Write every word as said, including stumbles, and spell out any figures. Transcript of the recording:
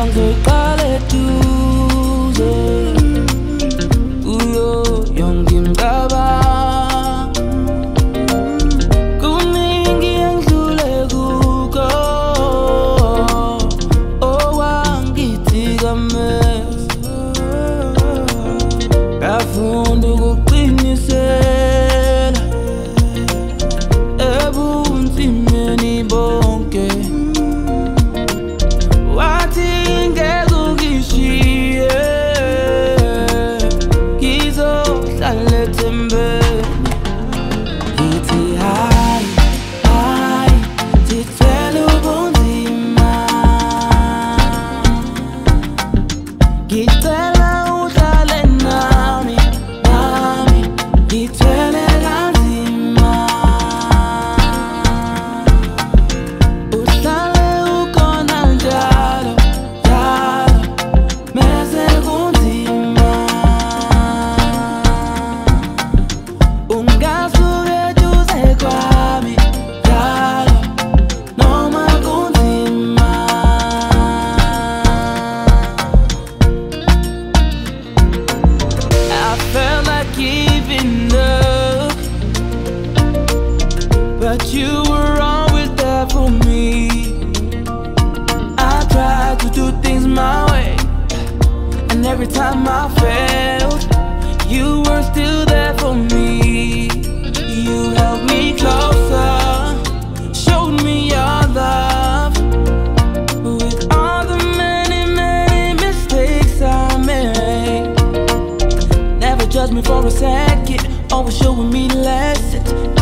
angizoqala eduze kuyo yonke imicabango. Kuningi engidlule kukho owangitsikameza, ngafunda ukuqinisela ebunzimeni bonke. Wathi ngeke ungishiye, ngizohlala ethembeni. Ngithi hayi, hayi, ngithwele ubunzima, ngicela uhlale nami, nami ngithwele kanzima. Uhlale ukhona njalo, njalo mese kunzima. Ungasuke eduze kwami njalo noma kunzima. I felt like giving up, but you were always there for me. I tried to do things my way, and every time I failed, you were still there for me. You held me closer, showed me your love. With all the many, many mistakes I made, never judged me for a second, always showing me lessons.